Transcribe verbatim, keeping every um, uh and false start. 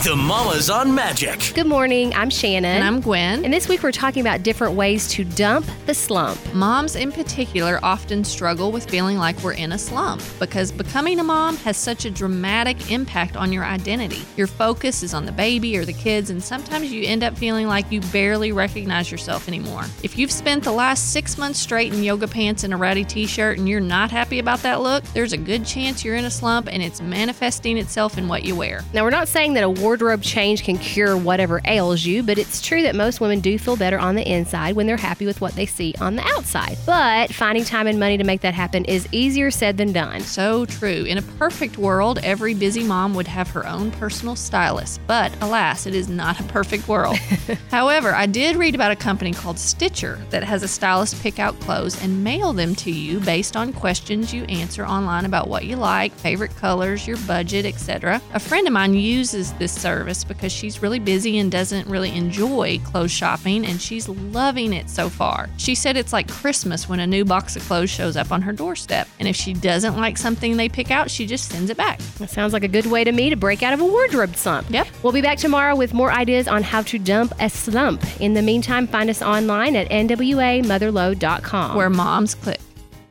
The Mamas on Magic. Good morning. I'm Shannon. And I'm Gwen. And this week we're talking about different ways to dump the slump. Moms in particular often struggle with feeling like we're in a slump because becoming a mom has such a dramatic impact on your identity. Your focus is on the baby or the kids, and sometimes you end up feeling like you barely recognize yourself anymore. If you've spent the last six months straight in yoga pants and a ratty t-shirt and you're not happy about that look, there's a good chance you're in a slump and it's manifesting itself in what you wear. Now, we're not saying that a wardrobe change can cure whatever ails you, but it's true that most women do feel better on the inside when they're happy with what they see on the outside. But finding time and money to make that happen is easier said than done. So true. In a perfect world, every busy mom would have her own personal stylist. But alas, it is not a perfect world. However, I did read about a company called Stitcher that has a stylist pick out clothes and mail them to you based on questions you answer online about what you like, favorite colors, your budget, et cetera. A friend of mine uses this service because she's really busy and doesn't really enjoy clothes shopping, and she's loving it so far. She said it's like Christmas when a new box of clothes shows up on her doorstep, and if she doesn't like something they pick out, she just sends it back. That sounds like a good way to me to break out of a wardrobe slump. Yep. We'll be back tomorrow with more ideas on how to dump a slump. In the meantime, find us online at N W A mother load dot com. Where moms click.